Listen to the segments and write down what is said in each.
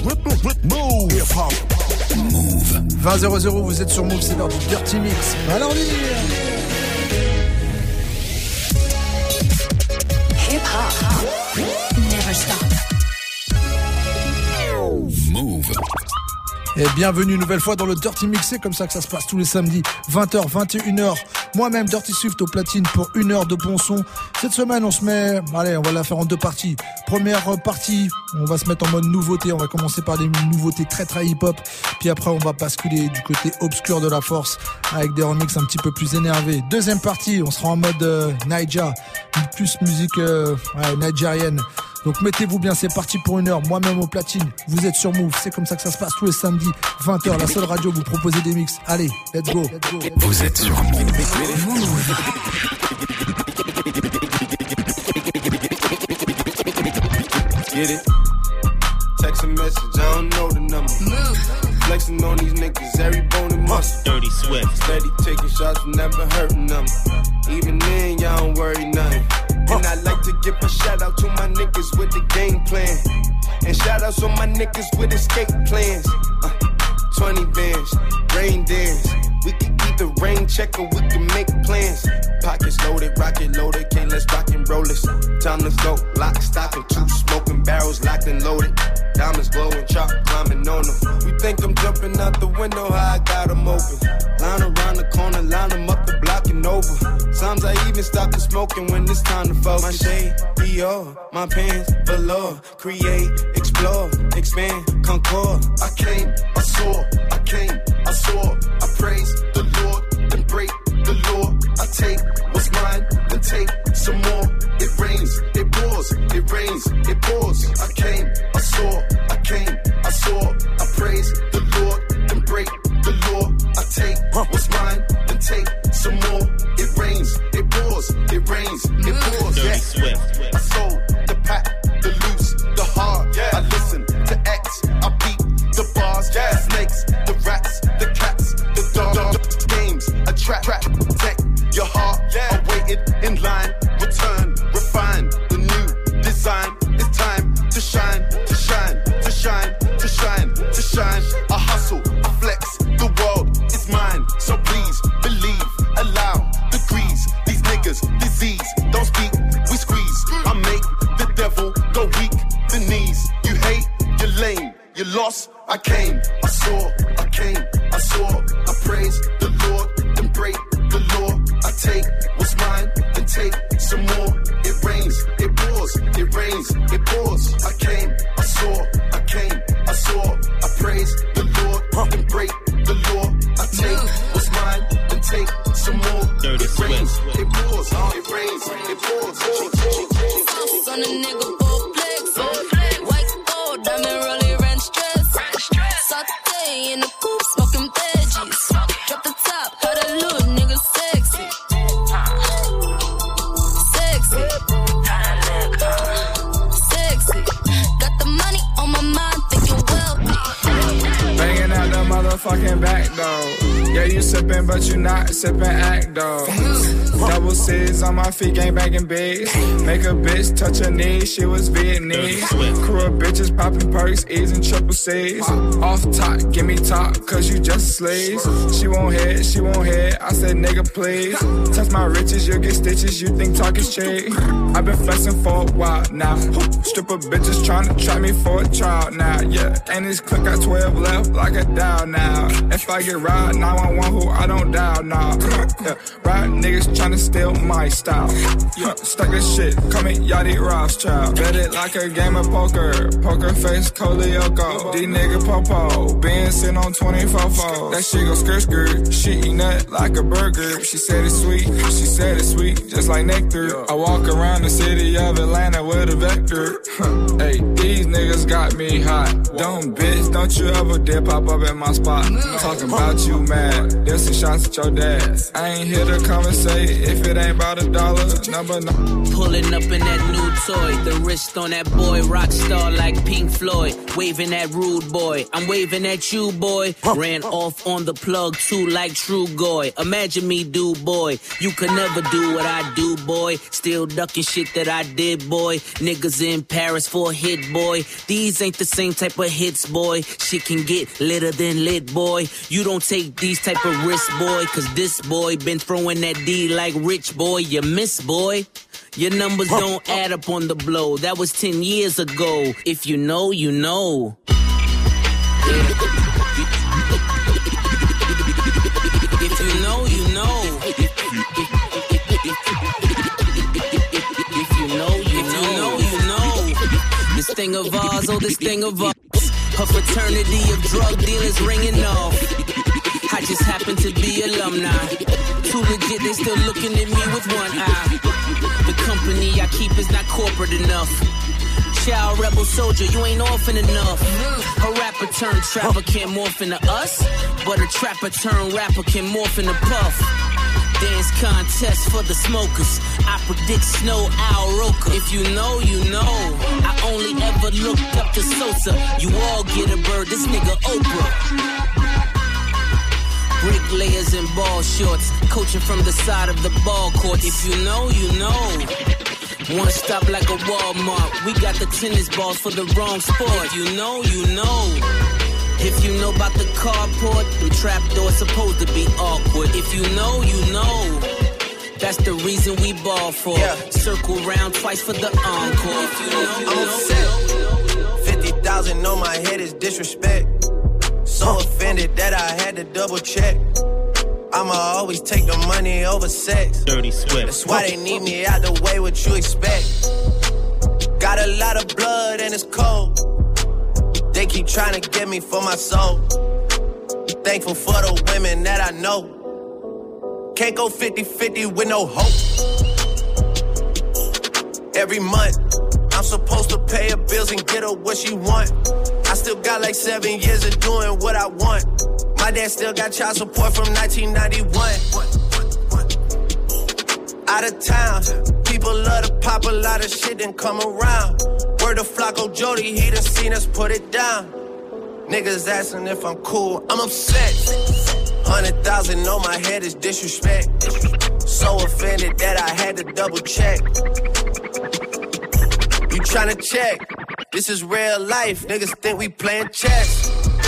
Move. Hip-hop. Move. 20-0, vous êtes sur Move, c'est l'heure du Dirty Mix. Alors, Hip-hop. Never stop. Move. Et bienvenue une nouvelle fois dans le Dirty Mix, c'est comme ça que ça se passe tous les samedis, 20h, 21h. Moi-même, Dirty Swift au platine pour 1 heure de bon son. Cette semaine, on va la faire en 2 parties. Première partie, on va se mettre en mode nouveauté. On va commencer par des nouveautés très très hip-hop. Puis après, on va basculer du côté obscur de la force avec des remixes un petit peu plus énervés. Deuxième partie, on sera en mode Naija, plus musique nigérienne. Donc mettez-vous bien, c'est parti pour 1 heure. Moi-même au platine, vous êtes sur Move. C'est comme ça que ça se passe tous les samedis, 20h. La seule radio vous propose des mix. Allez, let's go. Vous êtes sur Move. Get it? Text a message, I don't know the number. Flexing on these niggas, every bone and muscle. Dirty Swift. Steady taking shots, never hurting them. Even then, y'all don't worry nothing. And I like to give a shout out to my niggas with the game plan. And shout outs on my niggas with escape plans. 20 bands, rain dance. We can either rain check or we can make plans. Pockets loaded, rocket loaded, okay, let's rock and roll this. Time to go, lock, stock, and 2 smoking barrels locked and loaded. Diamonds glowing, chalk climbing on them. You think I'm jumping out the window, how I got them open. Line around the corner, line them up the block and over. Sometimes I even stop the smoking when it's time to focus. My shade, Dior, my pants, velour. Create, explore, expand, concord. I came, I saw, I came, I saw. I praise the Lord, then break the law. I take what's mine, then take some more. It rains, it pours, it rains, it pours. I came, I saw, I came, I saw. I praise the Lord, then break the law. I take what's mine, then take some more. It rains, it pours, it rains, it pours. Dirty Swift. I sold the pack, the loose, the hard. I listen to X, I beat the bars, the snakes, the rats, the cats, the dogs. Games, a trap, protect your heart. Awaited in line, return, refine the new design. It's time to shine, to shine, to shine, to shine, to shine. I hustle, I flex, the world is mine. So please believe, allow degrees. These niggas, disease, don't speak, we squeeze. I make the devil go weak, the knees. You hate, you're lame, you lost. I came, I saw, I came, I saw. I praise the Lord, then break the law. I take what's mine, then take some more. It rains, it pours, it rains, it pours. I came, I saw, I came, I saw. I praise the Lord, then break the law. I take what's mine, then take some more. Dirty It rains, Swift. it pours, it rains, it pours. On a nigga full flex, white gold, diamond rolling ranch dress, saute in the coupe, smoking veggies, drop the top, how that little nigga sexy, sexy, sexy, got the money on my mind, thinking wealthy. Banging out the motherfucking back door. Yeah, you sippin', but you not sippin' act though. Double C's on my feet, gang banging bigs. Make a bitch touch her knees, she was Vietnamese. Crew of bitches popping perks, E's and triple C's. Off top, give me top, cause you just sleaze. She won't hit, I said nigga please. Touch my riches, you'll get stitches, you think talk is cheap. I've been flexing for a while now. Stripper bitches tryna trap me for a trial now, yeah. And this click got 12 left like a dial now. If I get robbed, 911 who I don't dial now. Yeah. Right niggas tryna steal my style. Yeah. Stuck this shit, call me Yachty Rothschild. Bet it like a game of poker. Poker face, Kolioko. D nigga Popo. Been sitting on 24-4. That shit go skirt. She eat nut like a burger. She said it's sweet, just like nectar. I walk around the city of Atlanta with a vector. Hey, these niggas got me hot. Don't bitch, don't you ever dare pop up in my spot. Talking about you mad. bag. There's some shots at your dad. I ain't here to conversate if it ain't about $1. Number no. Pulling up in that new toy. The wrist on that boy, rock star like Pink Floyd. Waving at rude boy. I'm waving at you, boy. Ran off on the plug too like True Goy. Imagine me do, boy. You could never do what I do, boy. Still ducking shit that I did, boy. Niggas in Paris for a hit, boy. These ain't the same type of hits, boy. Shit can get litter than lit, boy. You don't take these type of risks, boy. Cause this boy been throwing that D like Rich, boy. You miss, boy. Your numbers don't add up on the blow. That was 10 years ago. If you know, you know. Yeah. If you know, you know. If you know, you know, you know. This thing of ours, oh, this thing of ours. A fraternity of drug dealers ringing off. I just happen to be alumni. Too legit, they still looking at me with one eye. The company I keep is not corporate enough. Child rebel soldier, you ain't orphan enough. A rapper turned trapper can't morph into us, but a trapper turned rapper can morph into Puff. Dance contest for the smokers. I predict Snow Owl Roker. If you know, you know. I only ever looked up to Sosa. You all get a bird, this nigga Oprah. Bricklayers in ball shorts, coaching from the side of the ball court. If you know, you know. One stop like a Walmart. We got the tennis balls for the wrong sport. If you know, you know. If you know about the carport, them trapdoors supposed to be awkward. If you know, you know. That's the reason we ball for. Yeah. Circle round twice for the encore. If you know, you know. I'm upset. 50,000 on my head is disrespect. So offended that I had to double check. I'ma always take the money over sex. Dirty Swift. That's why they need me out the way, what you expect. Got a lot of blood and it's cold. They keep trying to get me for my soul. Thankful for the women that I know. Can't go 50-50 with no hope. Every month, I'm supposed to pay her bills and get her what she want. I still got like 7 years of doing what I want. My dad still got child support from 1991. Out of town, people love to pop a lot of shit and come around. Word to Flacco Jody, he done seen us put it down. Niggas asking if I'm cool, I'm upset. 100,000 on my head is disrespect. So offended that I had to double check. You tryna check? This is real life, niggas think we playing chess.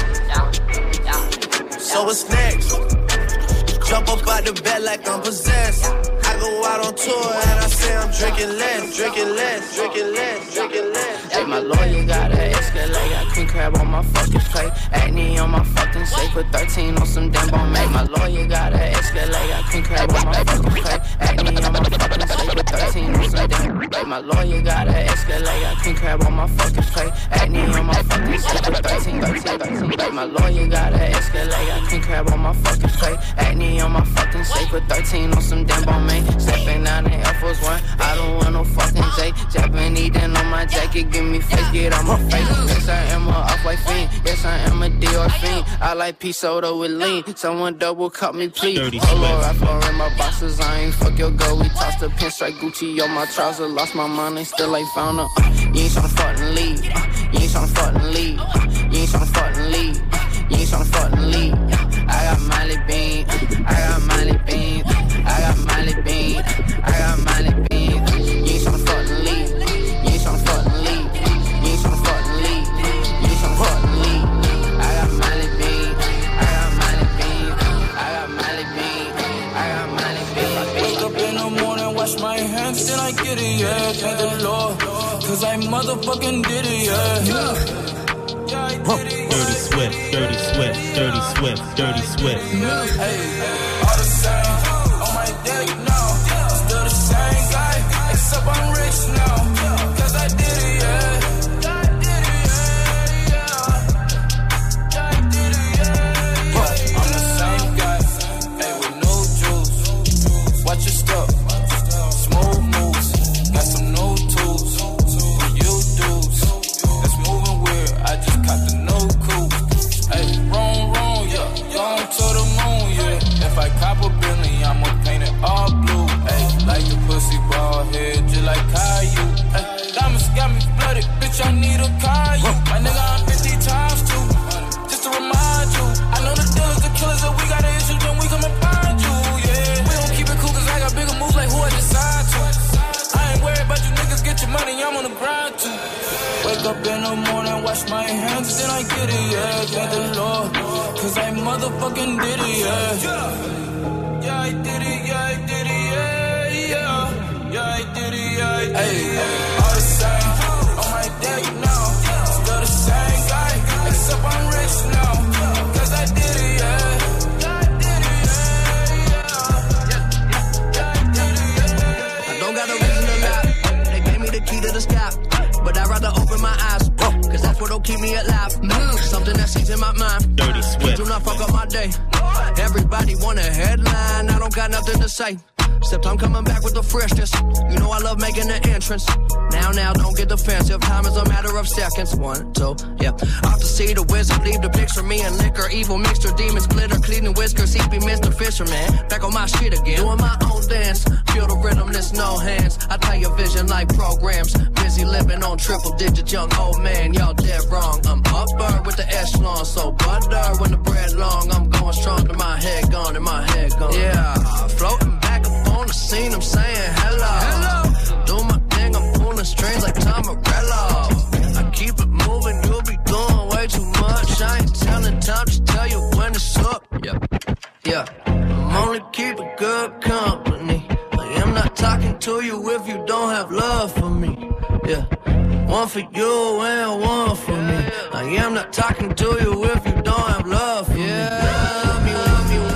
So what's next? Jump up out the bed like I'm possessed. I go out on tour and I say I'm drinking less, drinking less, drinking less, drinking less. Hey, my lawyer got an Escalade, got king crab on my fucking plate. Acne on my fucking steak, put 13 on some damn bone make. My lawyer got an Escalade, got king crab on my fucking plate. Acne on my fucking steak, put 13 on some damn. Hey, my lawyer got an Escalade, got king crab on my fucking plate. Acne on my fucking steak, put 13. Hey, my lawyer got an Escalade, got king crab on my fucking plate. Acne on my fucking steak, put 13 on some damn bone make. Stepping out in Air Force One, I don't want no fucking J. Japanese then on my jacket, give me face, get on my face. Yes, I am a off-white fiend. Yes, I am a Dior fiend. I like pea soda with lean. Someone double cut me, please. Oh Lord, I floor in my boxes. I ain't fuck your girl. We tossed the pinstripe Gucci on my trouser. Lost my mind and still ain't found her. You ain't tryna fucking leave. You ain't tryna fucking leave. You ain't tryna fucking leave. You ain't tryna fucking leave. I got Miley Bean. I got Miley Bean. I got Miley Bean. I got Miley Bean. You ain't tryna fucking leave. You ain't tryna fucking leave. You ain't tryna fucking leave. You ain't tryna fucking leave. I got Miley Bean. I got Miley Bean. I got Miley Bean. I got Miley Bean. Wake up in the morning, wash my hands, then I get it, yeah. Thank the Lord, cause I motherfucking did it, yeah. Dirty Swift, Dirty Swift, Dirty Swift, Dirty Swift. Hey, all the same, on my dick now. Still the same guy, except I'm rich now. Cause I did it, yeah. I did it, yeah. I did it, yeah. I'm the same guy, hey, with no juice. Watch your step, smooth moves. Got some new tools, for you dudes. That's moving weird, I just caught the no cool. Hey, wrong, yeah. Going to the moon, my hands, then I get it, yeah. Thank the Lord, cause I motherfucking did it, yeah. Yeah, I did it, yeah, I did it, yeah, yeah. Yeah, I did it, yeah, I did it, yeah. All the same, on my dick now. Still the same guy, except I'm rich now. Cause I did it, yeah. To the sky, but I'd rather open my eyes, cause that's what'll keep me alive. Something that seeps in my mind. Dirty Swift. Do not fuck up my day. Everybody want a headline, I don't got nothing to say. Except I'm coming back with the freshness. You know I love making the entrance. Now, don't get defensive. Time is a matter of seconds. 1, 2, yeah. Off to see the wizard. Leave the picture, me and liquor. Evil mixture, demons, glitter, cleaning whiskers. CP Mr. Fisherman. Back on my shit again. Doing my own dance. Feel the rhythm, there's no hands. I tell your vision like programs. Busy living on triple digit, young old man. Y'all dead wrong. I'm upper with the echelon. So butter when the bread long. I'm going strong to my head gone and my head gone. Yeah, floating back up on the scene, I'm saying hello. Do my thing, I'm pulling strings like Tom Morello. I keep it moving, you'll be doing way too much. I ain't telling time, just tell you when it's up. Yeah. I'm only keeping good company. I am not talking to you if you don't have love for me. Yeah. One for you and one for me. I am not talking to you if you don't have love for me. Love me.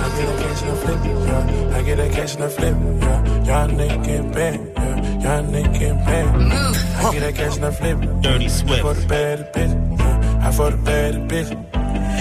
I get that cash and I flip, yeah. Y'all nigga get banned, yeah. Y'all nigga get banned. I get that cash and I flip it. Dirty Swift. I for the bad bitch, yeah. I for the bad bitch.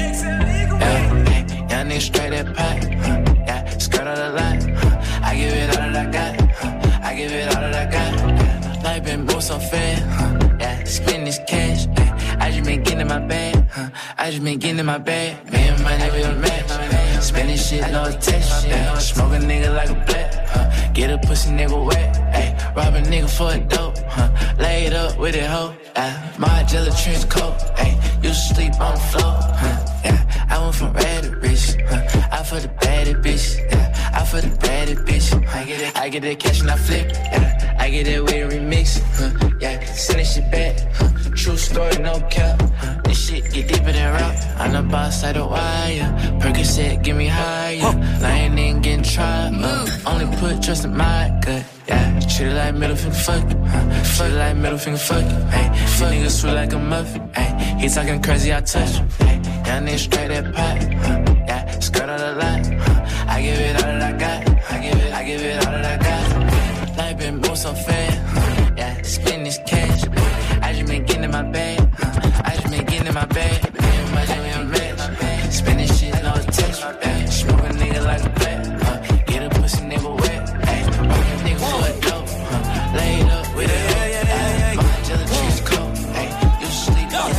Yeah, young nigga straight that pipe, yeah. Skirt on the line, I give it all that I got. I give it all that I got. Life been moving so fast, yeah. Spend this cash, I just been getting in my bag, I just been getting in my bag. Me and my nigga don't match. Spending shit, no attention. Smoke a nigga like a black. Get a pussy nigga wet. Rob a nigga for a dope. Lay it up with it, hoe. My jelly trench coat. Used to sleep on the floor. I went from red to rich. I for the baddest bitch. I for the baddest bitch. I get that cash and I flip. I get that way to remix. Send that shit back. True story, no cap. This shit get deeper than rap. I'm the boss side of wire. Percocet, get me higher. Lying in getting tried. Only put trust in my gut. Yeah, treat it like middle finger fuck it. Treat it like middle finger fuck it. Fuck niggas sweet like a muffin. He talking crazy, I touch him. Young nigga straight that pipe. Yeah, skirt on the line. I give it all that I got. I give it all that I got. Life been moving so fast. Yeah, spend this cash. I just been getting in my bag. I just been getting in my bag. Spend this shit, no attention. Smoke a nigga like a black. Get a pussy nigga wet. Rock a nigga for a dope. Lay it up with it. My jelly trees cold. You sleep on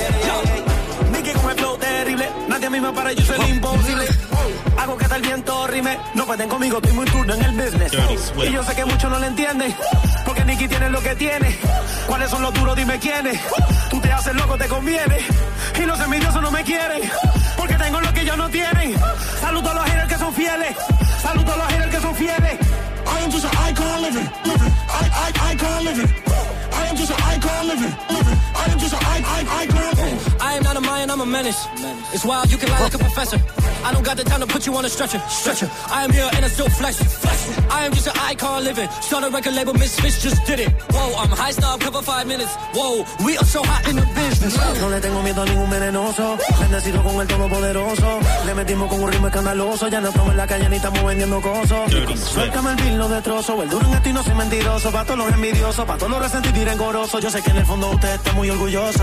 it. Nicky con el flow terrible. Nadie misma para yo soy imposible. Hago que hasta el viento rime. No pueden conmigo, estoy muy turno en el business. Y yo sé que muchos no lo entienden. Porque Nicky tiene lo que tiene. ¿Cuáles son los duros? Dime quiénes. Tú te haces loco, te conviene. Y los envidiosos no me quieren. Porque tengo lo que ellos no tienen. Saludo a los haters que son fieles. Saludo a los haters que son fieles. I am just an icon living. Icon living. I am just an icon living. I am just an icon. I am not a Mayan, I'm a menace. It's wild, you can lie like a professor. I don't got the time to put you on a stretcher. I am here and I still flex. I am just an icon living. Start a record label, Misfits just did it. Whoa, I'm high snob, cover 5 minutes. Whoa, we are so hot in the business. No le tengo miedo a ningún venenoso. Bendecido con el todopoderoso. Le metimos con un ritmo escandaloso. Ya no estamos en la calle ni estamos vendiendo cosas. Suéltame el beat, lo destrozo. El duro en esto y no soy mentiroso. Pa' todos los envidiosos, pa' todos los resentidos y rencorosos. Yo sé que en el fondo usted está muy orgulloso.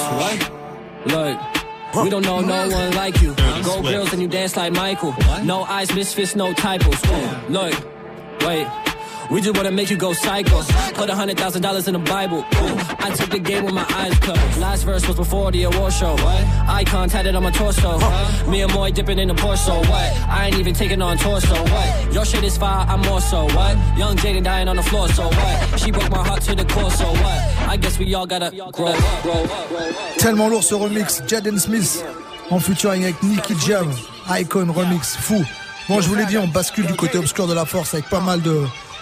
Look, we don't know no one like you. Gold grills and you dance like Michael. No eyes, misfits, no typos. Look, wait. We just wanna make you go psycho. Put $100,000 in the Bible. I took the game with my eyes closed. Last verse was before the award show. Icon tatted on my torso. Me and Moy dipping in the Porsche. What? I ain't even taking on torso. What? Your shit is fire, I'm more so. What? Young Jaden dying on the floor. So what? She broke my heart to the core. So what? I guess we all gotta grow up. Tellement lourd ce remix. Jaden Smith en featuring avec Nicky Jam. Icon remix fou. Bon, je vous l'ai dit, on bascule du côté obscur de la force avec pas mal de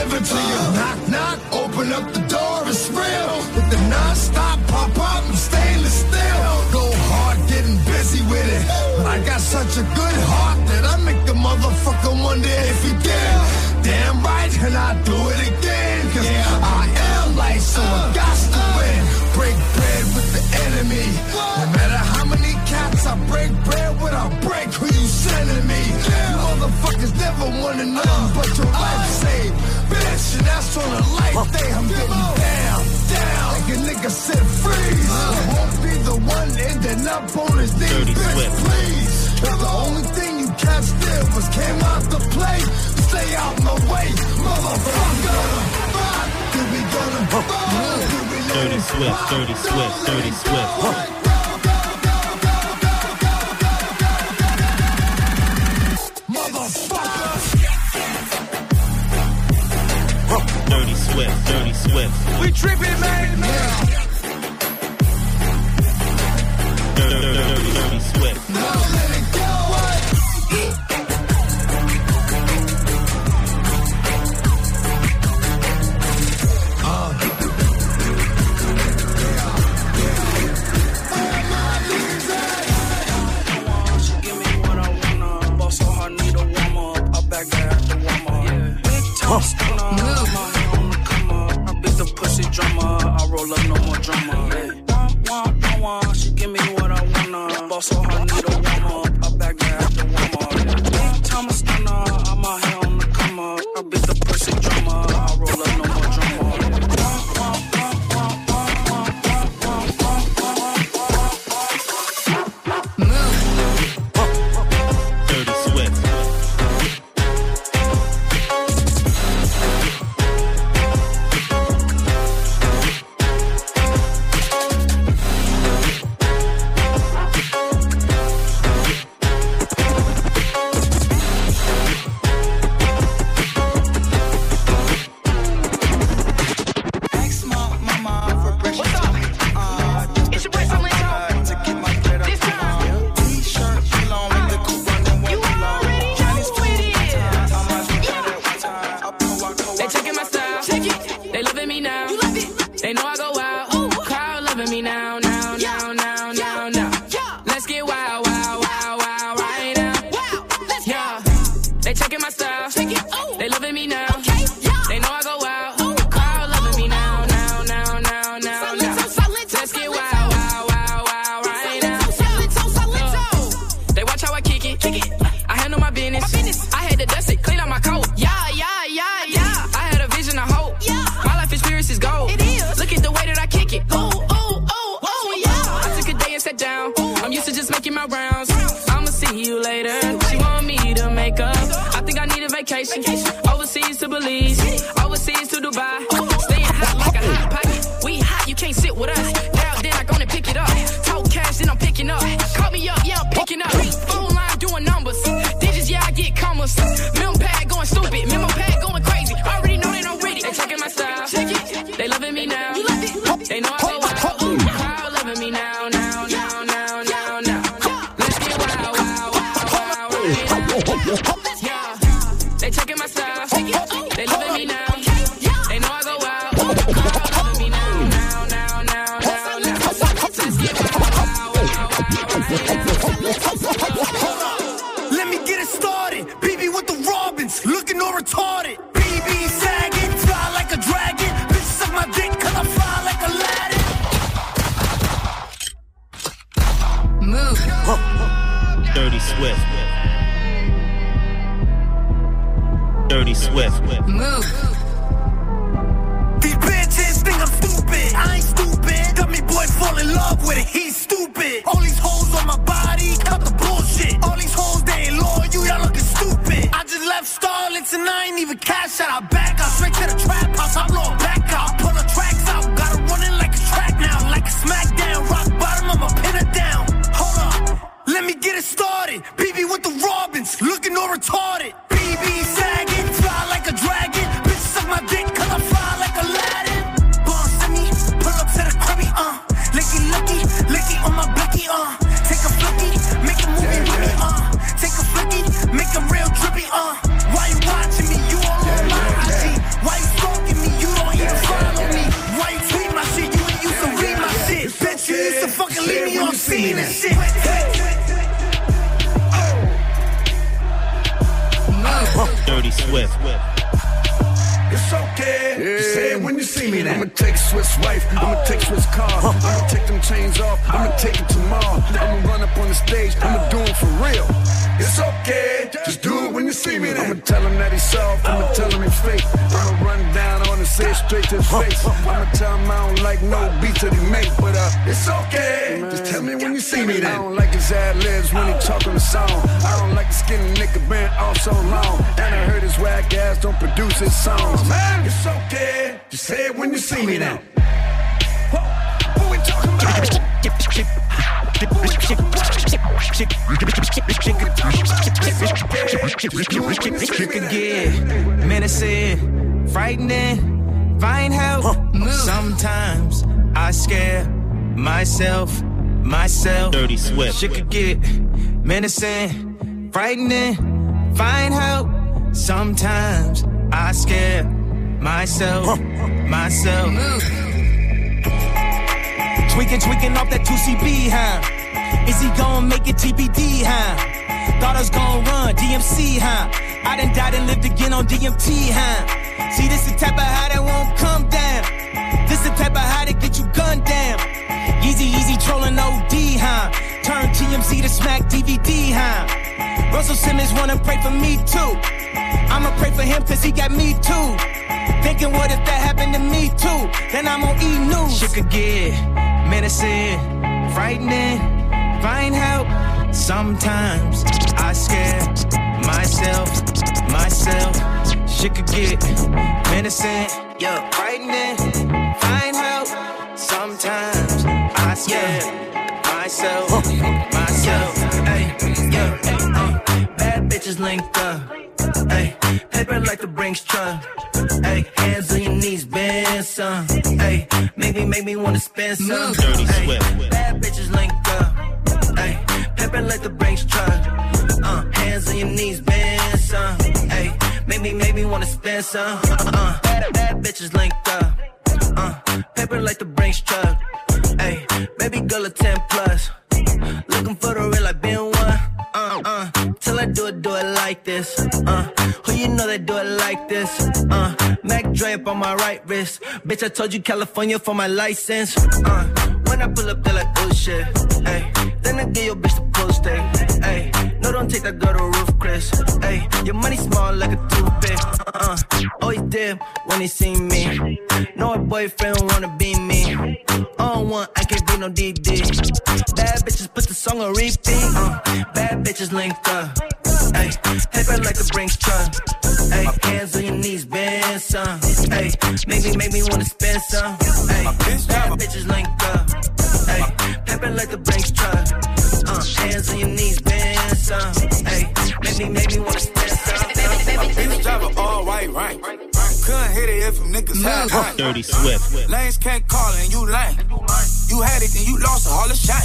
delivered to you. Knock, knock, open up the door, it's real. Hit the non-stop, pop up, I'm stainless steel. Go hard, getting busy with it. But I got such a good heart that I make the motherfucker wonder if he did. Damn right, and I do it again. Cause I am light, so I got to win. Break bread with the enemy. No matter how many cats I break bread with, I break who you sending me. You motherfuckers never wanna know but your life saved. Bitch, and that's on a life day. I'm getting down, down. Like a nigga said freeze. I won't be the one ending up on his knees, bitch, please. But the only thing you cats did was came out to play. Stay out my way, motherfucker. Did we gonna Dirty Swift, Dirty Swift, Dirty Swift. Dirty Swift, Dirty Swift. We tripping, man. Dirty Swift. No, let it go. I beat the pussy drummer. I roll up, no more drama. She give me what I wanna. Boss so hard, need a warm up. I back there at the warm up. Big time a stunner. I'm out here on the come up. I beat the pussy drummer. I roll up, no more drama. Dirty Swift. Overseas to Belize, overseas to Dubai. Staying hot like a hot pocket. We hot, you can't sit with us. Now then I gonna pick it up. Talk cash, then I'm picking up. Call me up, yeah, I'm picking up. Phone line doing numbers. Digits, yeah, I get commas. Mem pad going stupid, memo pad going crazy. Already know they don't read it. They checking my style. They loving me now. They know I go out. Crowd loving me now, now, now, now, now, now. Let's get wild, wild, wild, wild, wild. Yeah, they checking my style. They loving me now. They know I go out. Crowd loving me now, now, now, now, now, now. Let's get wild, Hold on, let me get it started. BB with the Robins, looking all retarded. BB sagging, fly like a dragon. Bitch suck my dick 'cause I fly like Aladdin. Move. Dirty Swift. Dirty Swift. Move. These bitches think I'm stupid. I ain't stupid. Got me boy fall in love with it. He's stupid. All these hoes on my body, cut the bullshit. All these hoes, they ain't loyal, y'all looking stupid. I just left Starlets and I ain't even cash out. I back out straight to the trap house. I blow it back out. Pull the tracks out. Got it running like a track now. Like a smackdown. Rock bottom, I'ma pin it down. Hold up, let me get it started. BB with the Robins, looking all retarded. BB sagging, fly like a dragon. Bitch suck my dick 'cause I fly like Aladdin. Boss in me, pull up to the cribby, licky on my blicky, take a flicky, make a movie with me, take a flicky, make a real trippy, why you watching me? You all on my IG okay. So fucking leave me on scene and shit. Dirty Swift. It's okay. Yeah. Just say it when you see me. I'ma take Swift's wife. I'ma take Swift's car. I'ma take them chains off. I'ma take it tomorrow. I'ma run up on the stage. I'ma do it for real. It's okay. Just do it when you see me. I'ma tell him that he's soft. I'ma tell him he's fake. I'ma run down on and say it straight to his face. I'ma tell him I don't like no beats that he make. But it's okay. Just tell me when you see me. I don't like his ad-libs when he talk on the song. I don't like the skinny nigga been off so long. And I heard his whack ass don't produce his songs. Man, it's okay. Just say it when you see me now. What we talking about? You could get menacing, frightening, find help. Sometimes I scare myself. Dirty Swift. She could get menacing, frightening, find help. Sometimes I scare myself. Tweaking off that 2CB, huh? Is he gon' make it TBD, huh? Thought I was gon' run DMC, huh? I done died and lived again on DMT, huh? See, this the type of high that won't come down. This the type of high that get you gunned down. Easy trolling OD, huh? Turn TMZ to smack DVD, huh? Russell Simmons wanna pray for me too. I'ma pray for him cause he got me too. Thinking what if that happened to me too? Then I'm on E-News. She could get menacing, frightening, find help. Sometimes I scare myself. She could get menacing, frightening, find help. Sometimes I scare myself. Bad bitches linked up. Ay, paper like the Brinks truck. Ay, hands on your knees, bend some. Ay, make me wanna spend some. Ay, bad bitches linked up. Ay, paper like the Brinks truck. Hands on your knees, bend some. Ay, make me wanna spend some. Bad bitches linked up. Paper like the Brinks truck. Ay, baby girl a 10 plus. Looking for the real, like been one. Till I do it like this. Who you know that do it like this? Mac Dre on my right wrist. Bitch, I told you California for my license. When I pull up, they're like, oh shit. Ay, then I give your bitch the post day. Ay, no, don't take that girl to roof, Chris. Ay, your money small like a toothpick. Always did when he see me. No, a boyfriend wanna be me. On one, I can't be no DD. Bad bitches put the song on repeat. Bad bitches linked up. Ay, paper like the Brinks truck. Ay, hands on your knees, bend some. Ay, make me wanna spend some. Ay, bad bitches linked up. Ay, paper like the Brinks truck. Hands on your knees, bend some. Ay, make me wanna spend some. Bitch driver all white, right? Couldn't hit it if them niggas had right. Dirty Swift. Lanes can't call and you lame. You had it and you lost all the shine.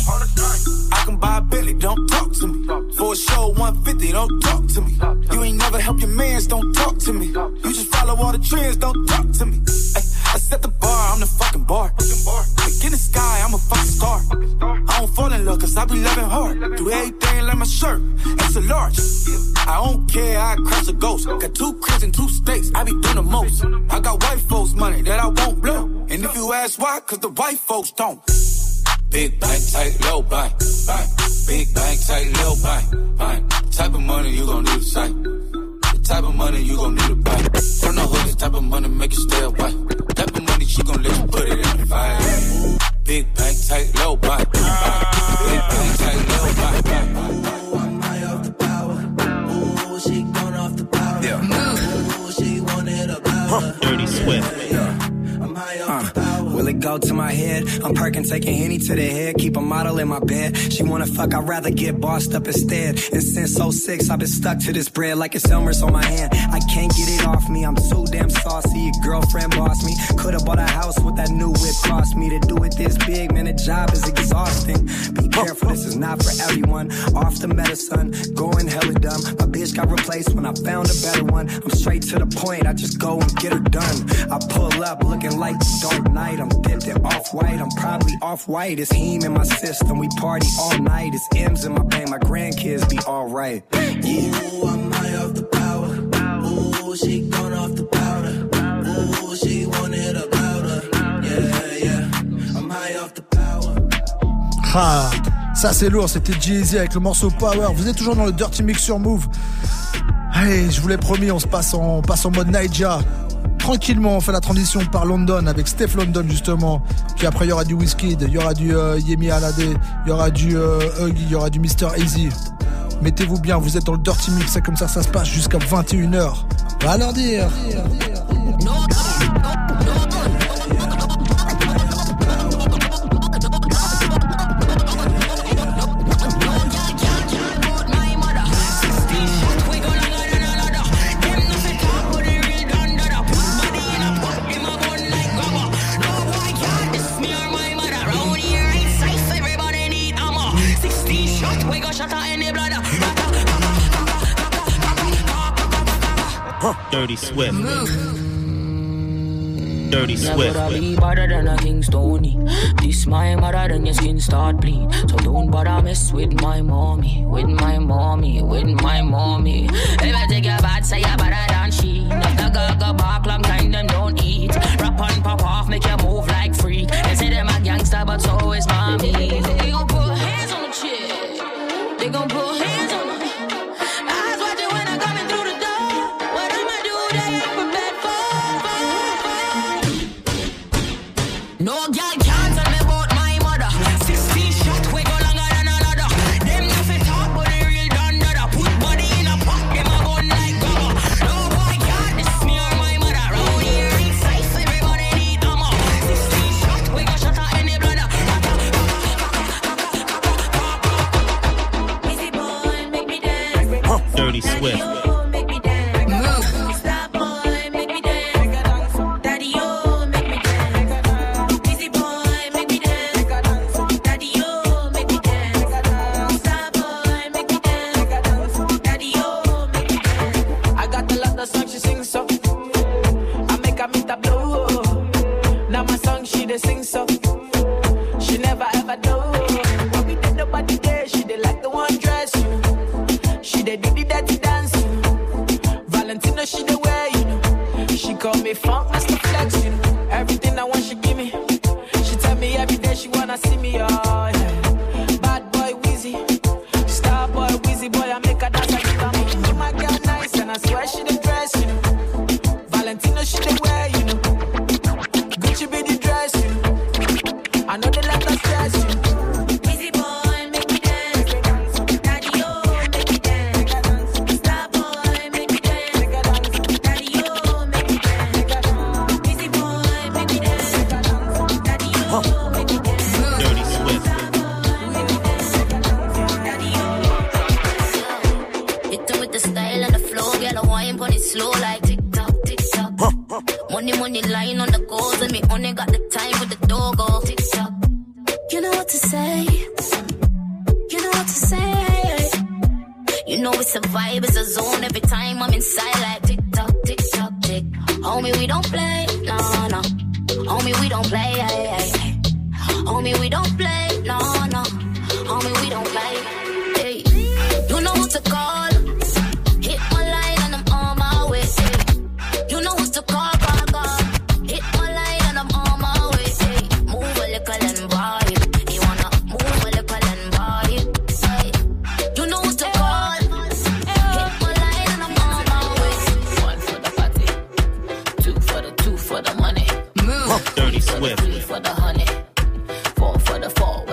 I can buy a Billy, don't talk to me. For a show 150, don't talk to me. You ain't never help your mans, don't talk to me. You just follow all the trends, don't talk to me. Ay, I set the bar, I'm the fucking bar. Like in the sky, I'm a fucking star. I don't fall in love cause I be loving hard. Do everything like my shirt, it's a large. I don't care, I crash a ghost. Got 2 cribs and 2 states, I be doing the most. I got white folks money that I won't blow. And if you ask why, cause the white folks don't. Big bank, tight, low bank, bank. Big bank, tight, low bank, bank. Type of money you gon' need a sight. The type of money you gon' need a buy. From the hood, this type of money make you stay away. Type of money she gon' let you put it in the fire. Big bank, tight, low bank, bank. Big bank, tight, low bank, bank. Ooh, I'm high off the power. Ooh, she gone off the power. Ooh, she wanted a power. Dirty Swift. I'm high off the power. Will it go to my head? I'm perking, taking Henny to the head. Keep a model in my bed. She wanna fuck, I'd rather get bossed up instead. And since 06, I've been stuck to this bread like it's Elmer's on my hand. I can't get it off me, I'm too damn saucy. Your girlfriend bossed me. Could've bought a house with that new whip. Cost me to do it this big, man, the job is exhausting. Be careful, this is not for everyone. Off the medicine, going hella dumb. My bitch got replaced when I found a better one. I'm straight to the point, I just go and get her done. I pull up looking like the Dark Knight. I'm dipped in off-white, I'm proud probably off-white. It's heme in my system. We party all night. It's M's in my brain. My grandkids be alright. Yeah. Ooh, I'm high off the power. Ooh, she gone off the powder. Ooh, she wanted a powder. Yeah, yeah. I'm high off the power. Ah, ça c'est lourd, c'était Jay-Z avec le morceau Power. Vous êtes toujours dans le Dirty Mix sur Move. Allez, je vous l'ai promis, on passe en mode Naija. Tranquillement, on fait la transition par London avec Steph London justement. Puis après il y aura du Wizkid, il y aura du Yemi Alade, il y aura du Huggy, il y aura du Mr. Easy. Mettez-vous bien, vous êtes dans le Dirty Mix, c'est comme ça se passe jusqu'à 21h. Va leur dire. Dirty Swift. Dirty Swift. Never be better than a King Stony. This my mother, then your skin start bleed. So don't bother mess with my mommy, with my mommy, with my mommy. If I take your bad, say you better than she. Not the gaga bark, long time them don't eat. Rap on, pop off, make you move like freak. They say them a gangster, but so is mommy. They gon' put hands on the chick. They gon' put hands on the eyes watching when I'm coming through the door. What I'ma do, they ain't prepared for. No girl can't tell me about my mother. 16 shots, we go longer than another. Them nothing talk, but they real done dada. Put body in a pot, them a gun like gabba. No boy can't diss me or my mother. Round here it's safe, everybody need ammo. 16 shots, we go shut her any brother. Easy boy, make me dance. Dirty Swift. Make me dance. Stop boy, make me dance. Daddy, yo, make me dance. Easy boy, make me dance. Daddy, yo, make me dance. Stop boy, make me dance. Daddy, yo, make me dance. I got a lot of songs she sings so. I make her meet a blow. Now my song she dey sing so. She never ever do. When we did nobody there, she did like the one dress. You know. She did the dirty dance. You know. Valentino she dey wear. You know. She call me funk Mr. Flex. You know. Everything I want she give me. She tell me every day she wanna see me. Oh yeah. Bad boy Weezy, star boy Weezy boy I make her dance like it. My girl nice and I swear she the dress. You know. Valentino she dey wear. You know. Gucci be the dress. You know. I know they like that stress. You know. Easy boy, make me dance. Daddy, yo, make me dance. Stop boy, make me dance. Daddy, yo, make me dance. Easy boy, make me dance. Daddy, yo, make me dance. Dirty Swift. Hit them with the style and the flow, girl. I wine pon it slow like tick tock, tick tock. Money line on the goals, and me only got the time with the doggo. Tick tock. You know what to say. You know what to say. You know it's a vibe, it's a zone. Every time I'm inside like tick tock, tick. Homie, we don't play, no. Homie, we don't play, Homie, we don't play, no. Homie, we don't play. Hey. You know what to call. Hit my line and I'm on my way. Hey. You know what to call. Hit my line and I'm on my way. Hey. Move a little and vibe. You wanna move a little and vibe. Hey. You know what to call. Hit my line and I'm on my way. One for the party, two for the money. Move. Dirty Swift. 3 for the honey, 4 for the fall.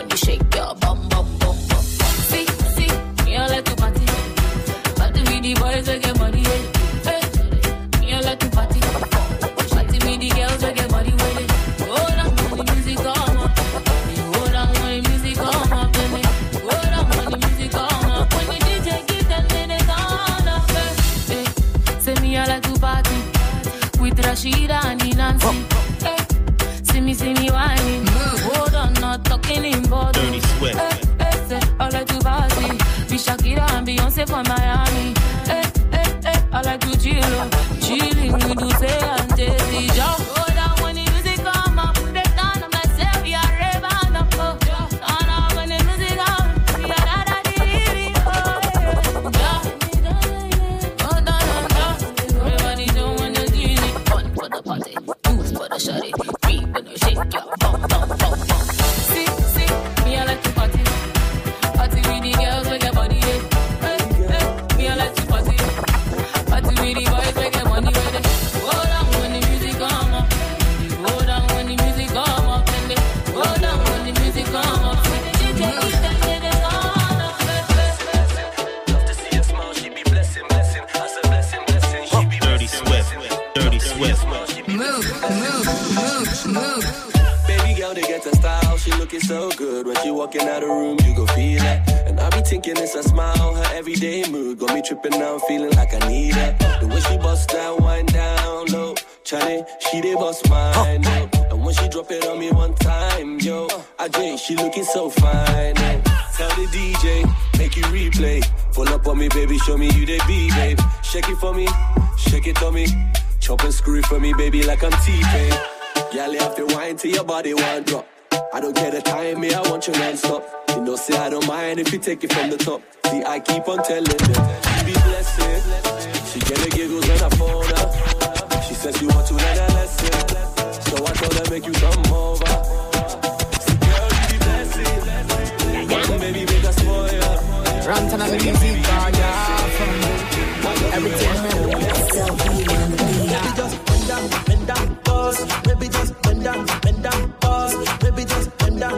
Baby girl, they get her style. She looking so good when she walking out the room. You go feel it. And I be thinking it's a smile. Her everyday mood got me tripping now, feeling like I need her. The way she bust down, wind down low. Charlie, she dey bust mine. And when she drop it on me one time, yo, I drink. She looking so fine. Tell the DJ, make you replay. Pull up on me, baby, show me you they be, babe. Shake it for me, shake it on me. Chop and screw it for me, baby, like I'm T-Pain. Y'all have to wine till your body one drop. I don't care the time, me, I want you non-stop. You know, say I don't mind if you take it from the top. See, I keep on telling them, she be blessed. She get the giggles when I phone her. She says she want to learn a lesson. So I told her, make you come over. See, girl, you be blessed. Baby, make us spoil. Run to the music bar, yeah. Everything. Baby, just bend down, pause. Baby, just bend down, pause. Baby, just bend down,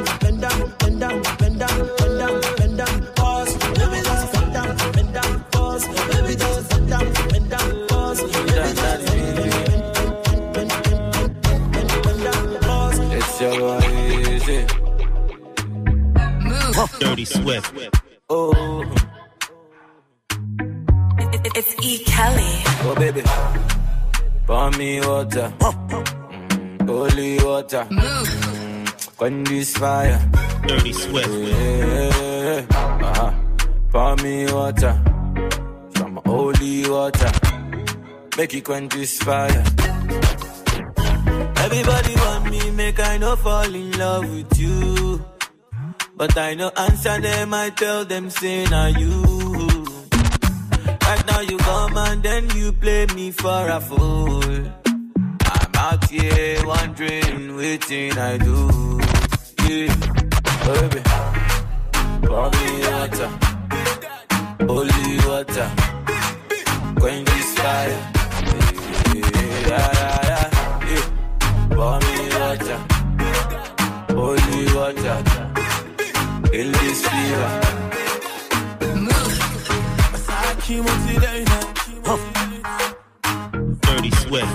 pause. Baby, just bend down, pause. Baby, just bend down, pause. Baby, just bend down, pause. It's your boy, easy. Dirty Swift. Oh. It's E. Kelly. Oh, baby. Pour me water. Holy water. Quench this fire. Dirty Swift. Pour me water. Some holy water. Make it quench this fire. Everybody want me, make I no fall in love with you. But I no answer them, I tell them, say, now you. Right now you come and then you play me for a fool. I'm out here wondering, waiting I do. Yeah, baby. Pour me water. Holy water. Quench this fire. Yeah. Pour me water. Holy water. In this fever. Dirty Swift.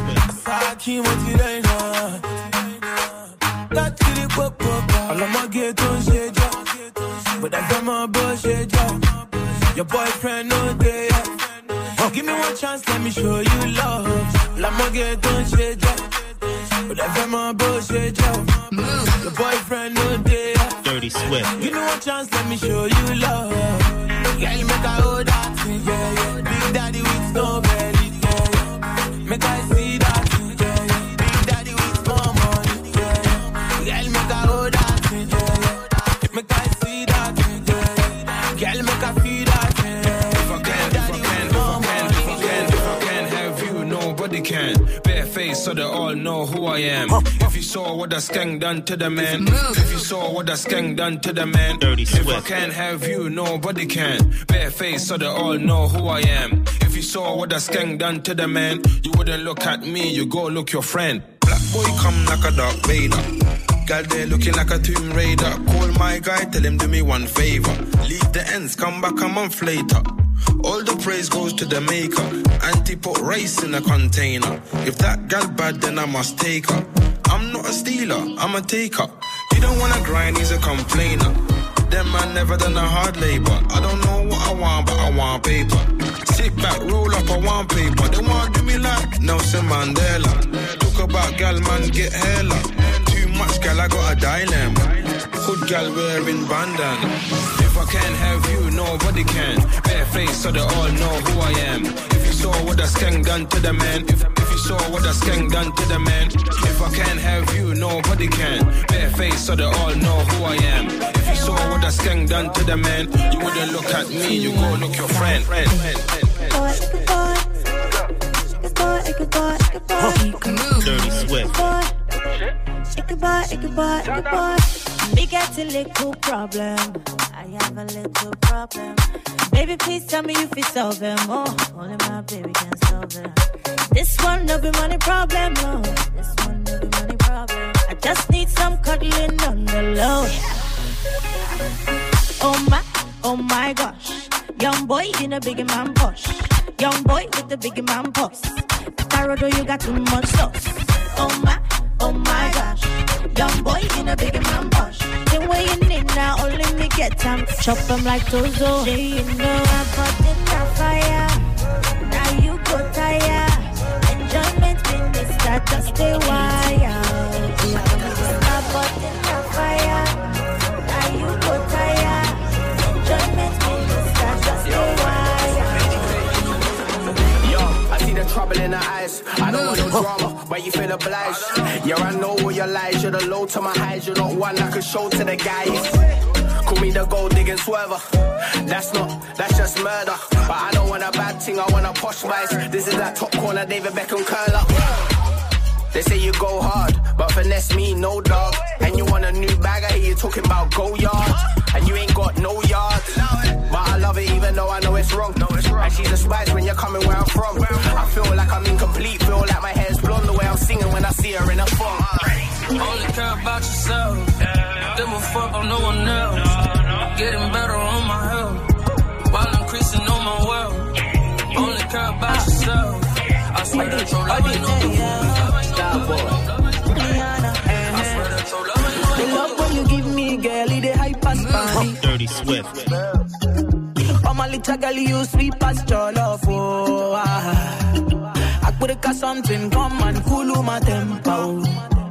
But I got my bullshit job. Your boyfriend no day. Give me one chance, let me show you love. I'ma get on shit job. But I got my bullshit job. Your boyfriend no day. Dirty Swift. Give me one chance, let me show you love. Yeah, you make I hold that thing, yeah. Big daddy with strawberry, yeah. Make I see that thing, yeah. Big daddy with more money, yeah. Yeah, you make I hold that thing, yeah. Make I see that thing, yeah. Girl, make I feel that thing. If I can have you, nobody can. Bare face so they all know who I am. If you saw what the skeng done to the man, if you saw what the skeng done to the man, Dirty Swift. If I can't have you, nobody can. Bare face so they all know who I am. If you saw what the skeng done to the man, you wouldn't look at me, you go look your friend. Black boy come like a Darth Vader. Girl there looking like a Tomb Raider. Call my guy, tell him do me one favor. Leave the ends, come back a month later. All the praise goes to the maker. Auntie put rice in a container. If that gal bad, then I must take her. I'm not a stealer, I'm a taker. You don't wanna grind, he's a complainer. Them man never done a hard labor. I don't know what I want, but I want paper. Sit back, roll up, I want paper. They want do me like Nelson Mandela. Talk about gal, man, get hella. Too much gal, I got a dilemma. Hood gal wearing bandana. If I can't have you, nobody can. Bare face so they all know who I am. If you saw what the skeng done to the man, if you saw what the skeng done to the man, if I can't have you, nobody can. Bare face so they all know who I am. If you saw what the skeng done to the man, you wouldn't look at me, you go look your friend. Dirty Swift. Me got a little problem. I have a little problem. Baby, please tell me if it's solve them. Oh, only my baby can solve them. This one no be money problem, no. This one no be money problem. I just need some cuddling on the low. Oh my gosh. Young boy in a big man push. Young boy with the big man pulse. Parodo, you got too much sauce. oh my gosh. Young boy in a big man bush. The way you need now, only me get time. Chop them like Tozo. You know I'm put in the fire. Now you go tired. Enjoyment minister, just stay wild. I'm put in the fire. Now you go tired. Enjoyment minister, just stay wild. Yo, I see the trouble in her eyes. I don't want no drama, but you feel obliged. Yeah, I know all your lies. You're the low to my highs. You're not one I could show to the guys. Call me the gold digging swerver. That's just murder. But I don't want a bad thing, I want a posh vice. This is that top corner, David Beckham curler. They say you go hard, but finesse me, no dog. And you want a new bag, I hear you talking about go yard. And you ain't got no yard. But I love it even though I know it's wrong. And she's a spice when you're coming where I'm from. I feel like I'm incomplete, feel like my hair's blonde. The way I'm singing when I see her in a phone. Only care about yourself. Give a fuck about no one else. Getting better on my health, while increasing on my wealth. Only care about yourself. I swear that your love ain't no the love when you give me, girl, it a hype as body. Dirty Swift. Oh my little girl, you sweet past your love, oh I could have something, come and cool my tempo.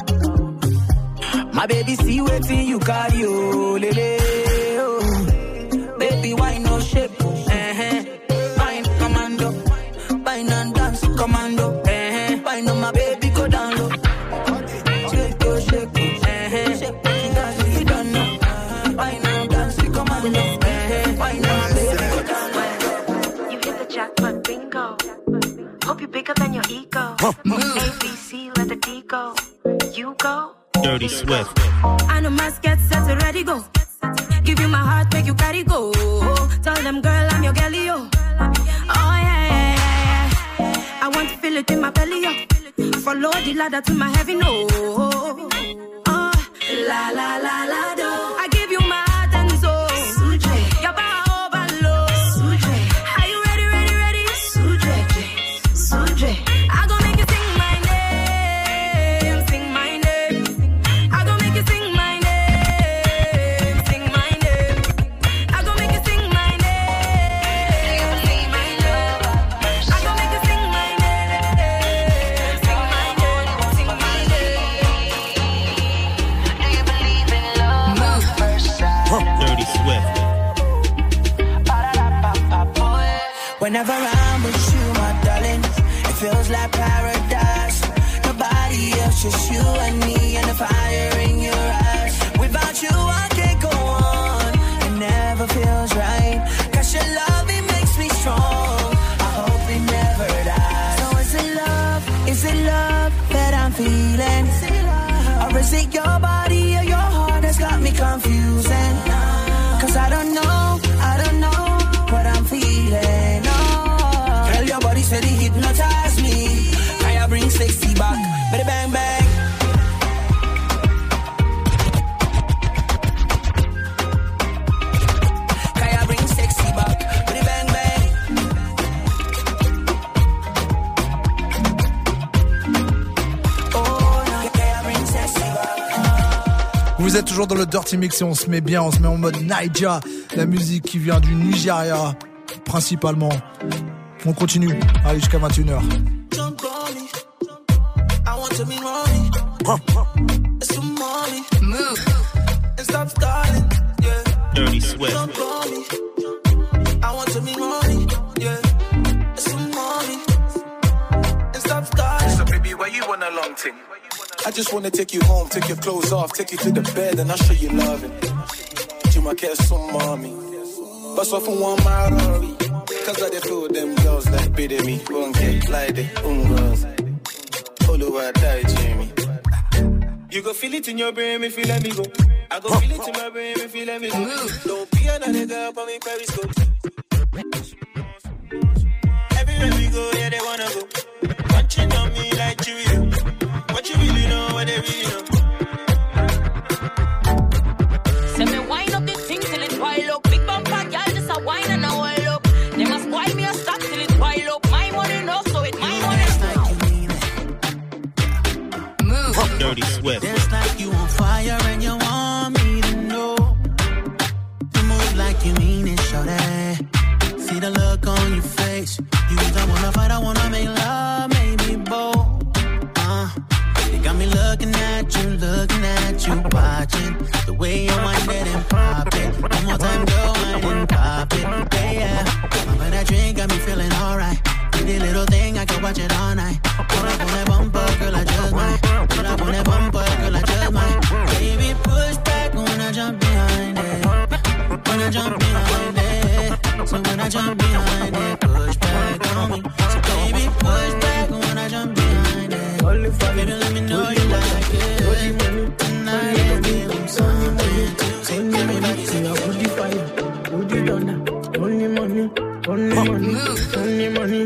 My baby, see waiting you carry, oh, lele, oh. Baby, why no shape, Fine, commando. Fine and dance, commando, Fine on my baby, go down low. Shake, go, shake, shake, dance, you don't know. Fine and dance, commando, Fine on my baby, go down low. You hit the jackpot, bingo. Hope you're bigger than your ego. ABC, let the D go. You go. Dirty Swift. I know my get set and ready go. Give you my heart, make you carry go. Tell them, girl, I'm your girlie, yo. Oh yeah. I want to feel it in my belly, yo. Follow the ladder to my heaven, no. Oh, la la la la do. I give you my heart and soul. Suje, your power overload. Suje, are you ready? Suje, I gon' make you sing my name, sing my name. I gon' make you sing my name, sing my name. I gon' make you sing my name, sing my name. I gon' make you sing my name, sing my name, sing my name. Do you believe in love? Dirty Swift. Whenever I'm with you, my darling, it feels like paradise. Nobody else, just you and me and the fire in your eyes. Without you, I can't go on. It never feels right. 'Cause your love, it makes me strong. I hope it never dies. So is it love that I'm feeling? Or is it your body or your heart that's got me confusing? 'Cause I don't know what I'm feeling. Oh, girl, your body said it hypnotized me. Can you bring sexy back? Bada bang bang. Can you bring sexy back? Bada bang bang. Oh, can you bring sexy back? Vous êtes toujours dans le Dirty Mix et on se met bien, on se met en mode Naija, la musique qui vient du Nigeria principalement. On continue, allez jusqu'à 21h. To me, mommy. It's too mommy. Move. And stop stalling. Yeah. Dirty Swift. Don't call me. I want to be mommy. Yeah. It's too mommy. And stop stalling. So baby, why you want a long thing? I just wanna take you home, take your clothes off, take you to the bed and I'll show you loving. You might get some mommy. Bust off on one my Rory. 'Cause I dey feel them girls like pity me. Won't get like the girls. You go feel it in your brain if you let me go. I go feel it in my brain if you let me go. Don't be another girl for me periscope. Everywhere we go, yeah, they wanna go. Watching on me like you do. What you really know, what they really know. Send me wine up the thing till it wild up. Big bumper, girl, just a wine and a wild up. They must wind me a stop till it wild up. My money no, so it my money. Dirty Swift. Dance like you on fire and you want me to know. You move like you mean it, shorty. See the look on your face. You either wanna fight, I wanna make love, maybe both. You got me looking at you, watching the way you wind it and pop it. One more time, go wind and pop it. Yeah. But that drink got me feeling alright. Pretty little thing, I can watch it all night. Pull up on that bumper, girl, I just might. Pull up on that bumper, girl, I just might. Baby, push back when I jump behind it. When I jump behind it. So when I jump behind it, push back on me. So baby, push back when I jump behind it. Baby, let me know you like it. Tonight, baby, I'm something to say. Everybody say, I would you fight, would you done that? Only money, only money, only money.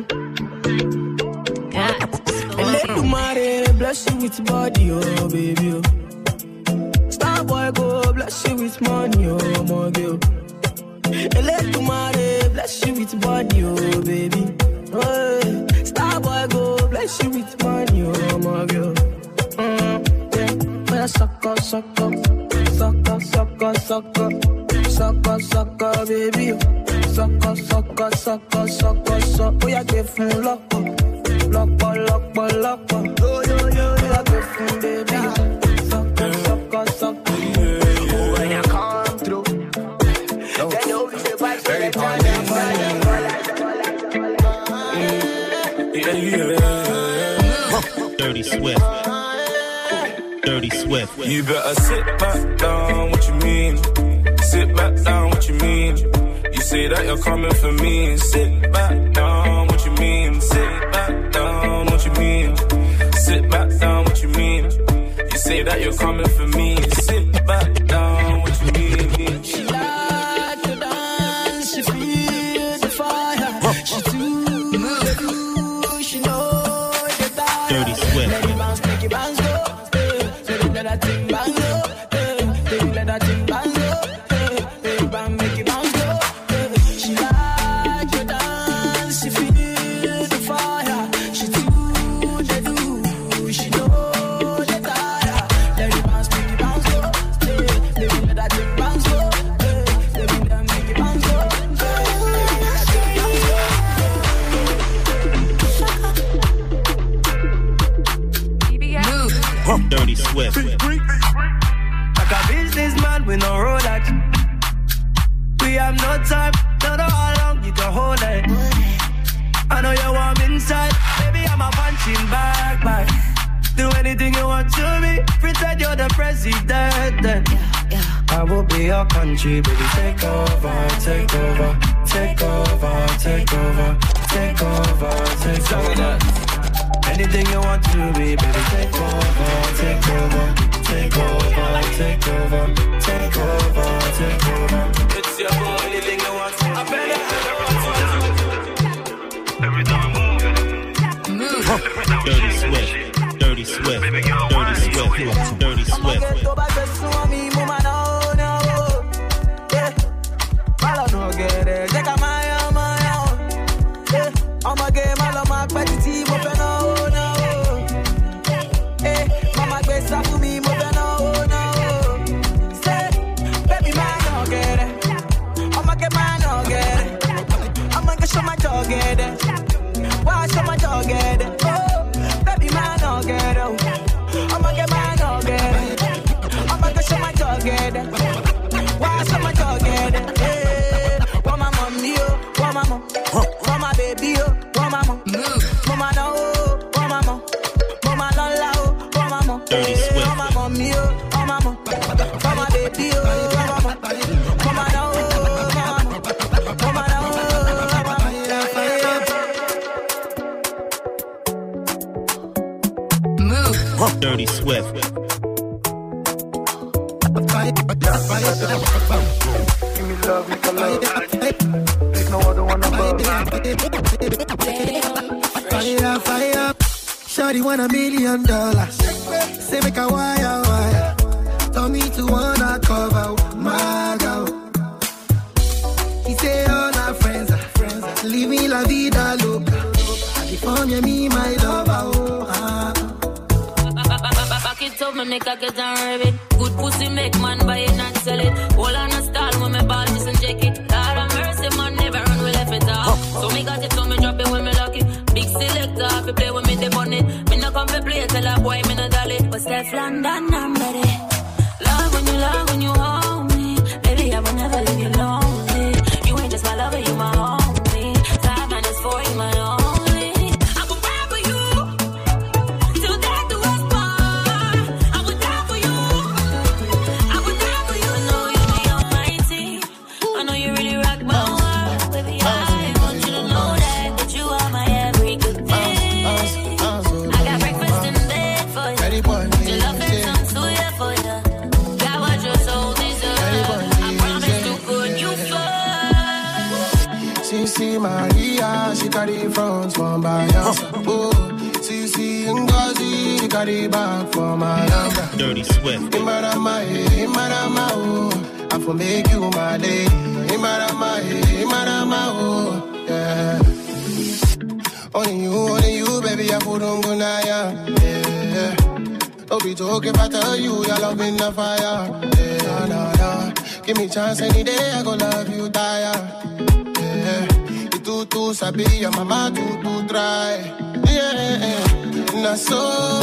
And let the money bless you with body, oh baby. Oh. Star boy go bless you with money, oh my girl. And let the money bless you with body, oh baby. Oh, star boy go bless you with money, oh my girl. Yeah. Sucker, sucker, sucker, sucker, sucker, sucker, sucker, baby. Sucker, sucker, sucker, sucker, sucker. Oh, yeah, give him lock up, lock up, lock up, lock up. Yo, yo, yo, yeah, give him, baby. Sucker, sucker, sucker. Oh, when you come through, then you be the vibe. Very party. Dirty Swift. Dirty Swift. You better sit back down, what you mean? Sit back down, what you mean? You say that you're coming for me. Sit back down, what you mean? Sit back down, what you mean? Sit back down, what you mean? You say that you're coming for me. Sit back down, what you mean? She like to dance, she feel the fire. She too good, she know the time. Dirty Swift. Let it bounce, make it bounce, go. Let that thing bounce, go. Let that thing bounce, go. Make it bounce, go. She like to dance, she feel the fire. She too the do, she know the tire. Let it bounce, make it bounce, go. Baby, let that thing bounce, go. Baby, let make it bounce, go. Dirty Swift. Like a businessman with no Rolex. We have no time, don't know how long you can hold it. I know you want me inside, baby, I'm a punching bag. Do anything you want to me, pretend you're the president. I will be your country, baby, take over, take over, take over, take over, take over, take over. Anything you want to be, baby, take over, take over, take over, take over, take over, take over. It's your boy, anything you want to, I better every time I move. Dirty Swift. Dirty Swift. Dirty Swift. Dirty Swift. I'ma get my love, my petty team up and mama get stuff for me, move and say, baby, man, no get it. I'ma get my no get it. I'ma get show my dog get it. Why show my dog get it? Oh, baby, man, no get it. I'ma get my no get it. I'ma get show my dog get it. Why show my dog get it? Hey, want my mommy, oh, want my mom. Want my baby, oh, want my mom. Mama, no, want my mom. Mama, lola, oh, want my mom. Dirty Swift. Want my mommy, oh, want my mom. Want my baby, oh, want my mom. Mama, no, want my mom. Mama, no, want my mom. Dirty Swift. Give me love, make a love. There's no other one above. Fire, fire. Shawty want $1 million. Say make a wire. Tell me to wanna cover my girl. He say all our friends are leave me la vida loca. California, me my lover. Oh, it up, me make a get and rave it. Good pussy make man buy it and sell it. All on a stall when me ball just and check it. Lord of mercy, man, never run, we left it off. So me got it, so me drop it when me lock it. Big selector, if you play with me, they on it. Me no come for play, tell a boy, me no dolly. But Steph London, I'm ready. Love when you hold me. Baby, I will never leave you lonely. You ain't just my lover, you my homie. 5 minutes for you, my only. I will ride for you till death do us part. I would die for you. I would die for you. I know you be on my team. I know you really rock my world, baby. I want you to know that you are my every good thing. I got breakfast in bed for you. Your love and some suya for you. Got what your soul deserves. I promise to put you first. Sisi Maria, she carry front for my house. Oh, Sisi Ngozi, she carry back for my number. Dirty Swift. Imarama, oh, I for make you my lady. Imarama, oh, yeah. Only you, baby, I put on Gunaya, yeah. Don't be joking if I tell you your love in the fire, yeah, nah. Give me chance any day, I go love you, die. Tu sabi, your mama to try. Yeah, na so.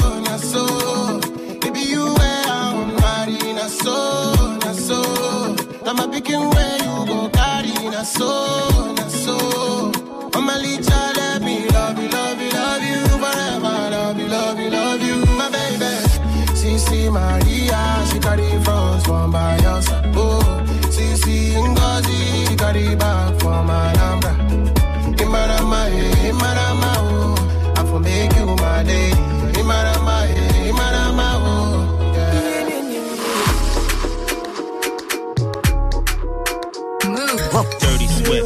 Baby, you where I'm married, na so. I'm a picking where you go carry, na so. Mama Licha, let me love you forever. Love you, my baby. Sisi Maria, she carry front from by your side. Oh, Sisi Ngozi, she carry back for my number. Imarama, oh, I for make you my lady. Imarama, oh, yeah. Move. Dirty Swift.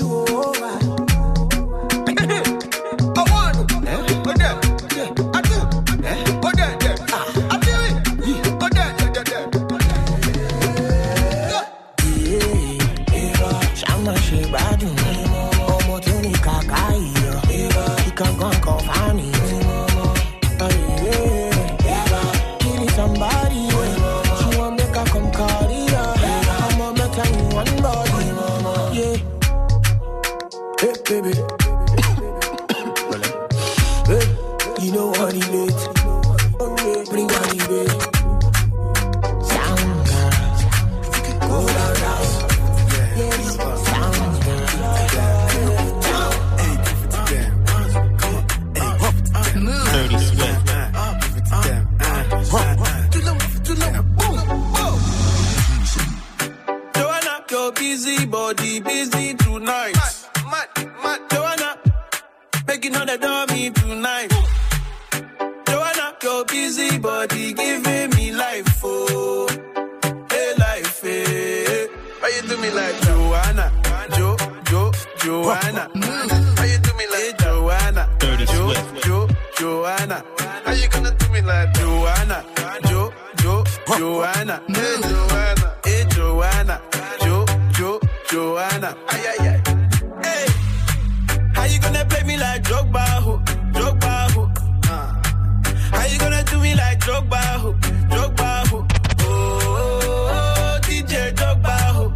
Baby, hey, you know what he needs. Bring on the baby. Sound girls, go down. Sound girls. Move. Dirty Swift. Joanna, your busy body busy tonight. Joanna, making all the dummy tonight. Joanna, your busy body giving me life, oh, hey life, hey. Why you do me like Joanna, Joanna? Why you do me like Joanna, Joanna? How you gonna do me like Joanna, Joanna? Hey Joanna, Joanna, ay. How you gonna play me like Drogba, ho? How you gonna do me like Drogba, ho? Oh, DJ Drogba, ho.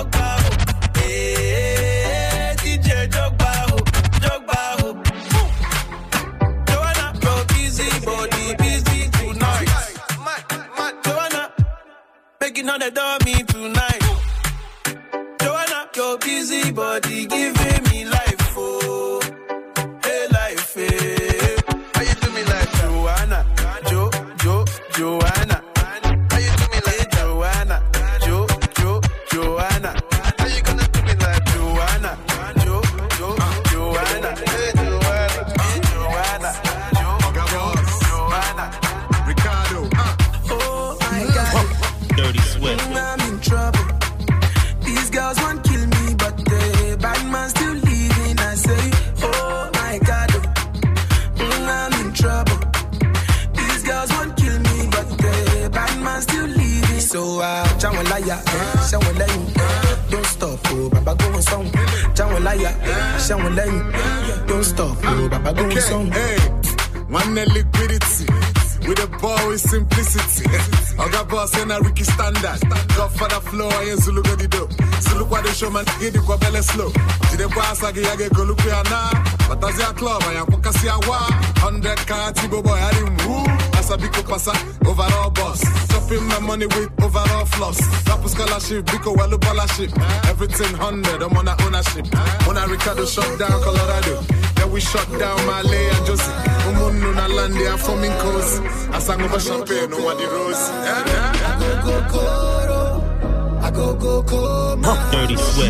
Hey, DJ Drogba, ho. Joanna, your busy body busy tonight. Joanna, making all the dummy tonight. Joanna, your busy body giving me life, oh, hey life, hey. How you do me like Joanna, Joanna? How you do me like Joanna, Joanna? How you gonna do me like Joanna, Joanna? Hey Joanna, Joanna, Ricardo, oh my God, Dirty Swift. I'm in trouble. These girls want kill me, but the bad man still leaving. I say, oh my God, I'm in trouble. These girls want kill me, but the bad man still leaving. So Jawalaya, Shawalayu, don't stop, oh Baba go on song. Jawalaya, Shawalayu, don't stop, oh Baba go on song. Hey, one liquidity. with a ball with simplicity. I got boss and a Ricky standard. Godfather flow, I ain't Zulu got the dope. Zulu kwa the showman, get the kwa belle slow. Jide kwa asagi yage koluku ya na. Batazi ya club, I am pokasi ya wa. 100 car, Tibo boy, I didn't woo. Asabiko pasa, overall boss. Chopping my money with overall floss. Rapper scholarship, Biko Walu scholarship. Everything 100, I'm on a ownership. When I Ricardo shut down Colorado. Then we shut down Malay and Josie. Umunu na landi and forming coast. I sang over champagne, no one the rose. I go Koro. I go Koro. Dirty Swift.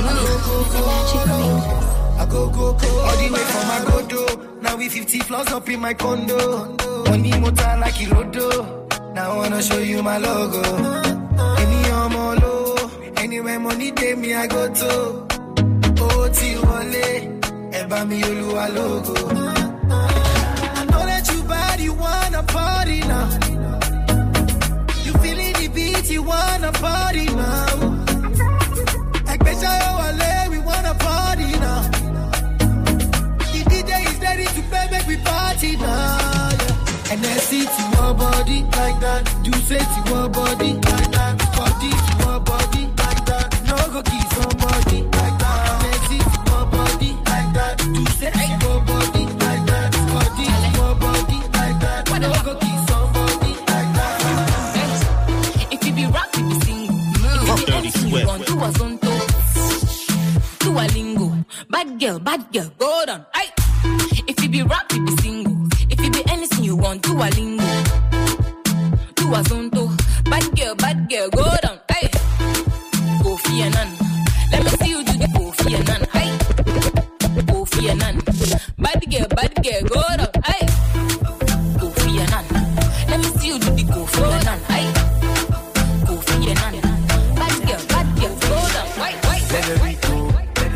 I go Koro. All the way from my Godo. Now we 50 floors up in my condo. Money motor like Irodo. Now I wanna show you my logo. Any low. Anywhere money day me I go to. Oti wale. Eba mi Oluwa logo. I know that you bad, you wanna party now. You feeling the beat, you wanna party now. Like Besha Wale, we wanna party now. The DJ is ready to play, make we party now. Yeah. And then see to your body like that. Do say to your body like that. Body to your body like that. No go kiss somebody like that. And then see to your body like that. Do say to your body like that. Body to your body like that. No go kiss somebody like that. If you be rap, you be sing. If you be anything you want, do a zonto. Do a lingo. Bad girl, go down. Aye. If you be rap, you be single. If you be anything you want, do a lingo. Do a zonto. Bad girl, go down. Aye. Kofi Annan. Let me see you do the Kofi Annan. Aye. Kofi Annan. Bad girl, go down. Aye. Kofi Annan. Let me see you do the Kofi Annan. Aye. Kofi Annan. Bad girl, go down. Wait. Let it be cool.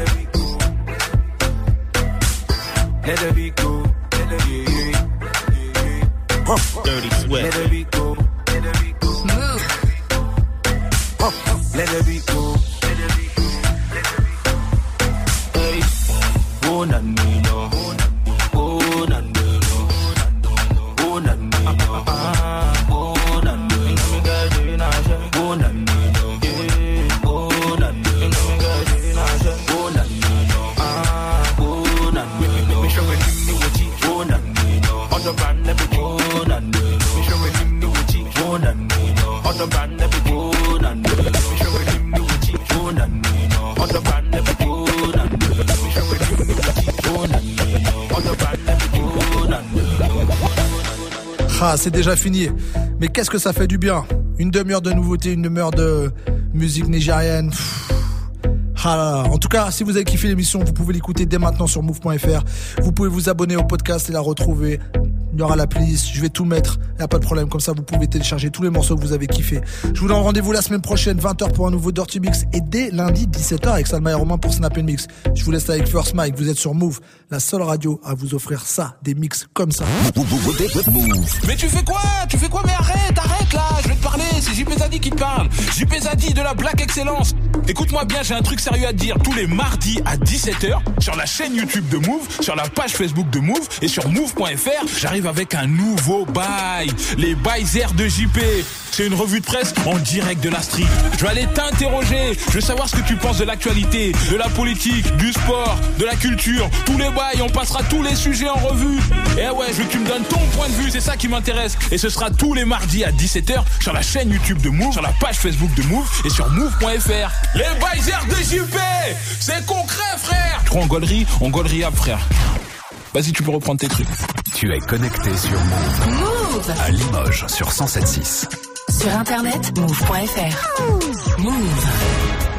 Let it be cool. Dirty Swift. Let it be cool. Move. Let it be cool. Hey, oh na no, oh na no, oh na no, oh na no, oh na no, oh na no, other brand never go and me show him new cheek go and other brand never go and me show him new cheek go and other brand never go and me show him new cheek go and other brand never go and. Ah, c'est déjà fini. Mais qu'est-ce que ça fait du bien. Une demi-heure de nouveautés, une demi-heure de musique nigérienne. Ah là là. En tout cas, si vous avez kiffé l'émission, vous pouvez l'écouter dès maintenant sur move.fr. Vous pouvez vous abonner au podcast et la retrouver. Il y aura la playlist, je vais tout mettre, il n'y a pas de problème, comme ça vous pouvez télécharger tous les morceaux que vous avez kiffé. Je vous donne rendez-vous la semaine prochaine, 20h pour un nouveau Dirty Mix, et dès lundi 17h avec Salma et Romain pour Snap & Mix. Je vous laisse avec First Mike, vous êtes sur Move, la seule radio à vous offrir ça, des mix comme ça. Mais tu fais quoi Mais arrête là, je vais te parler, c'est JP Zadi qui te parle. JP Zadi de la Black Excellence. Écoute-moi bien, j'ai un truc sérieux à te dire. Tous les mardis à 17h, sur la chaîne YouTube de Move, sur la page Facebook de Move et sur move.fr, j'arrive avec un nouveau bail, les bails de JP. C'est une revue de presse en direct de la street. Je vais aller t'interroger, je veux savoir ce que tu penses de l'actualité, de la politique, du sport, de la culture, tous les bails, on passera tous les sujets en revue. Et ouais, je veux que tu me donnes ton point de vue, c'est ça qui m'intéresse. Et ce sera tous les mardis à 17h sur la chaîne YouTube de Move, sur la page Facebook de Move et sur move.fr. Les bails de JP, c'est concret frère. Tu crois en gaulerie up frère. Vas-y, tu peux reprendre tes trucs. Tu es connecté sur Move. Move. À Limoges sur 107.6. Sur internet, move.fr. Move.